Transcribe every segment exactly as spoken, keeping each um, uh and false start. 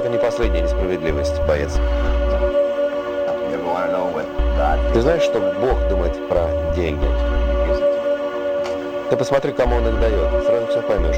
это не последняя несправедливость, боец. Ты знаешь, что Бог думает про деньги? Ты посмотри, кому Он их дает, сразу все поймешь.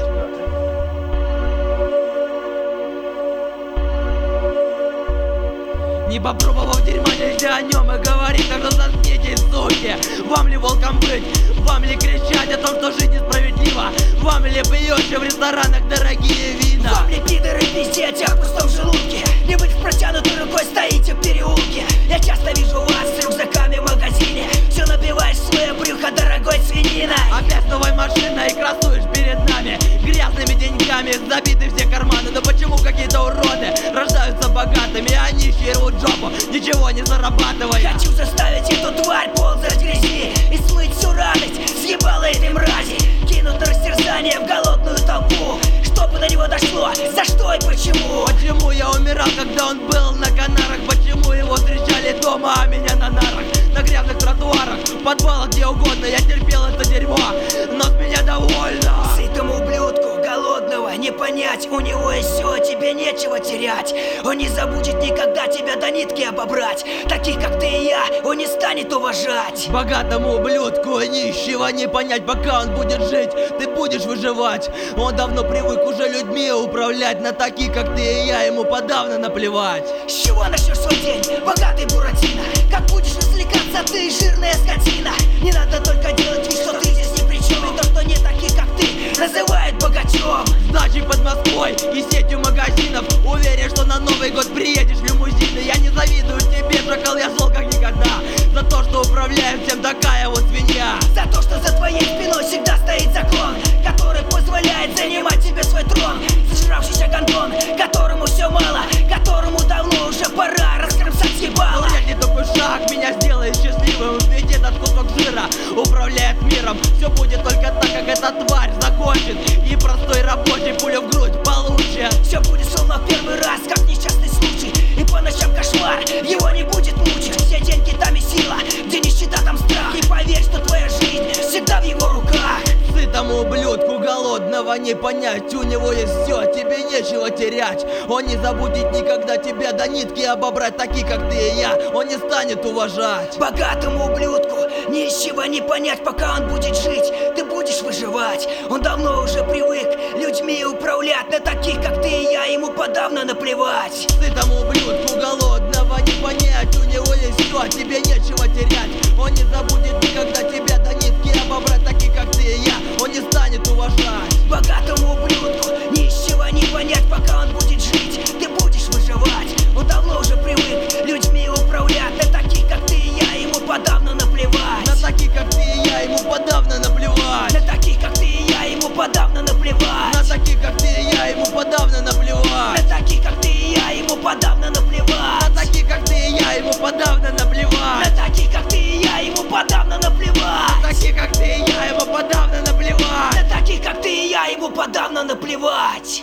Не попробовав дерьма, нельзя о нем и говорить, так что заткнитесь, суки. Вам ли волком быть? Вам ли кричать о том, что жизнь несправедлива? Вам ли пьете в ресторанах дорогие вина? Вам ли пидоры пиздеть о пустом желудке? Не быть в протянутой рукой стоите в переулке. Я часто вижу вас с рюкзаками в магазине. Все набиваешь свое брюхо дорогой свининой. Опять с новой машиной и красуешь перед нами грязными деньгами, забиты все карманы. Но почему какие-то уроды рождаются богатыми, а нищие рвут жопу, ничего не зарабатывая? Хочу заставить эту тварь ползать в грязи и смыть всю радость съебала этой мрази. Кинут на растерзание в голодную толпу, чтобы до него дошло, за что и почему. Почему я умирал, когда он был на Канарах? Почему его встречали дома, а меня на нарах? На грязных тротуарах, в подвалах, где угодно. Я терпел это дерьмо, но с меня довольно. Сытому ублюдку голодного не понять, у него есть все, тебе нечего терять. Он не забудет никогда тебя до нитки обобрать. Таких как ты и я он не станет уважать. Богатому ублюдку нищего не понять, пока он будет жить, ты будешь выживать. Он давно привык уже людьми управлять. На таких как ты и я ему подавно наплевать. С чего начнешь свой день, богатый Буратино? Как будешь развлекаться ты, жирная скотина? Не надо только делать вид, что ты здесь ни при чем. И то, что не таких как ты, называют богачом. С дачей под Москвой и сетью магазинов, уверен, что на Новый год приедешь в лимузине. Я не завидую тебе, шакал, я зол как никогда. За то, что управляет всем такая вот свинья. За то, что за твоей спиной всегда стоит закон, который позволяет занимать тебе свой трон. Зажравшийся гондон, которому все мало, которому давно уже пора раскромсать ебало. Но не такой шаг меня сделает счастливым, ведь этот кусок жира управляет миром. Все будет только так, как эта тварь захочет, и простой рабочий пулю в грудь получит. Все будет словно в первый раз, как несчастный случай, и по ночам кошмар его не будет мучить. Все деньги там и сила, где нищета там страх. И поверь, что твоя жизнь всегда в его руках. Сытому ублюдку голодного не понять, у него есть все, тебе нечего терять. Он не забудет никогда тебя до нитки обобрать. Такие как ты и я, он не станет уважать. Богатому ублюдку нищего не понять, пока он будет жить, ты будешь выживать. Он давно уже привык людьми управлять. На таких как ты и я ему подавно наплевать. Сытому ублюдку голодного не понять, у него есть все, тебе нечего терять. Он не забудет никогда тебя до нитки обобрать. Такие как ты и я, он не станет уважать. Богатому ублюдку нищего не понять, пока он будет жить, ты будешь выживать. Он давно уже привык людьми управлять. На таких как ты и я ему подавно наплевать. На таких как ты и я ему подавно наплевать. На таких как ты и я ему подавно наплевать. На таких как ты и я ему подавно наплевать. На таких как ты и я ему подавно наплевать. На таких как ты и я ему подавно наплевать. На таких как ты и я ему подавно наплевать. На таких как ты и я ему подавно наплевать. На таких как ты и я ему подавно наплевать.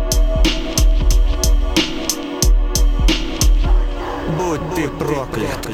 Будь ты проклят.